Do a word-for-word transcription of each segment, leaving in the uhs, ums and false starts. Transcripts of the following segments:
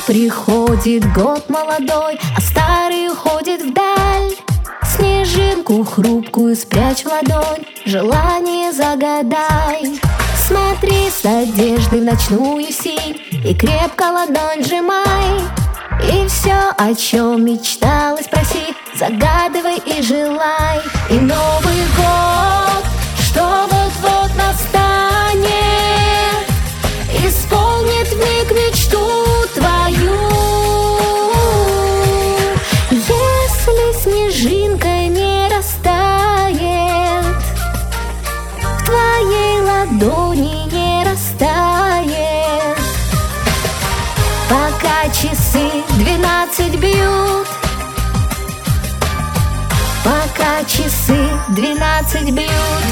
приходит год молодой, а старый уходит вдаль, снежинку хрупкую спрячь в ладонь, желание загадай. Смотри с одежды в ночную синь и крепко ладонь сжимай. И все, о чем мечталось, проси, загадывай и желай. И Новый год, что вот-вот настанет, исполнит вмиг мечту твою. Если снежинка не растает, в твоей ладони не растает, пока часы двенадцать бьют, пока часы двенадцать бьют.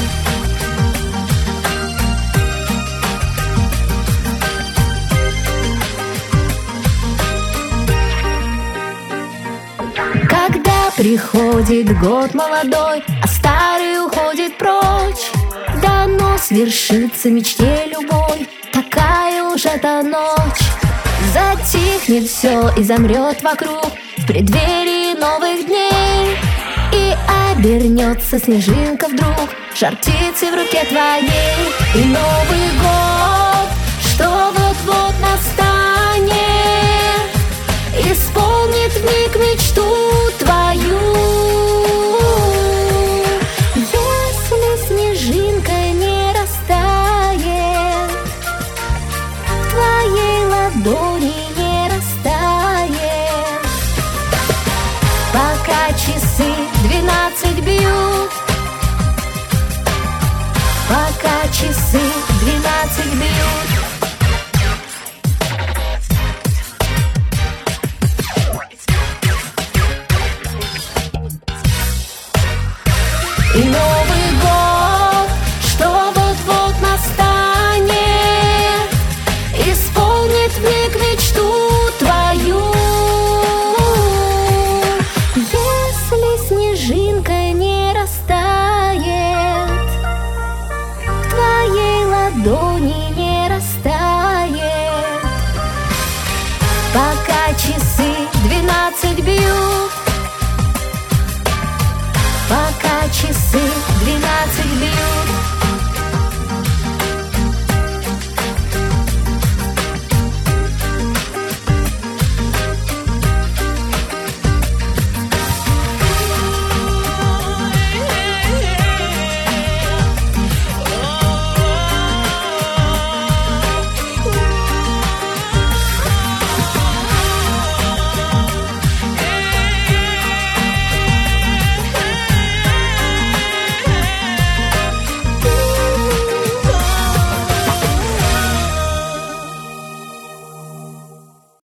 Когда приходит год молодой, а старый уходит прочь, дано свершится мечте любой, такая уж эта ночь. Затихнет все и замрет вокруг в преддверии новых дней, и обернется снежинка вдруг жар птицы в руке твоей. И Новый год, что вот-вот настанет, исполнит вмиг мечту твою. Если снежинка не растает, в твоей ладони не растает, пока часы двенадцать бьют, пока часы двенадцать бьют. И Новый год, что вот-вот настанет, исполнит вмиг мечту твою. Если снежинка не растает, в твоей ладони не растает, пока часы двенадцать бьют, пока часы двенадцать